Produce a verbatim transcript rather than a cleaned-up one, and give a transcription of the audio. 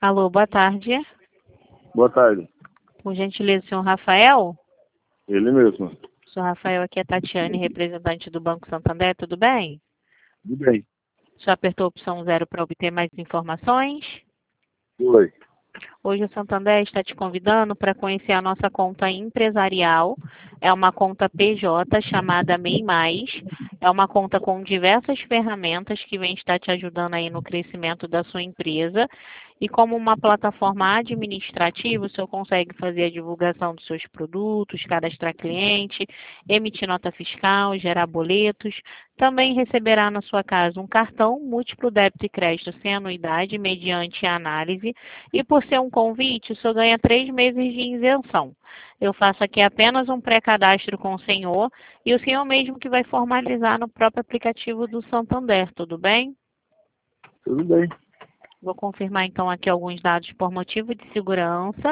Alô, boa tarde. Boa tarde. Por gentileza, senhor Rafael? Ele mesmo. Senhor Rafael, aqui é Tatiane, representante do Banco Santander, tudo bem? Tudo bem. Já apertou a opção zero para obter mais informações? Oi. Hoje o Santander está te convidando para conhecer a nossa conta empresarial. É uma conta P J chamada MEI Mais. É uma conta com diversas ferramentas que vem estar te ajudando aí no crescimento da sua empresa. E como uma plataforma administrativa, o senhor consegue fazer a divulgação dos seus produtos, cadastrar cliente, emitir nota fiscal, gerar boletos. Também receberá na sua casa um cartão múltiplo débito e crédito sem anuidade, mediante análise. E por ser um convite, o senhor ganha três meses de isenção. Eu faço aqui apenas um pré-cadastro com o senhor e o senhor mesmo que vai formalizar no próprio aplicativo do Santander, tudo bem? Tudo bem. Vou confirmar então aqui alguns dados por motivo de segurança.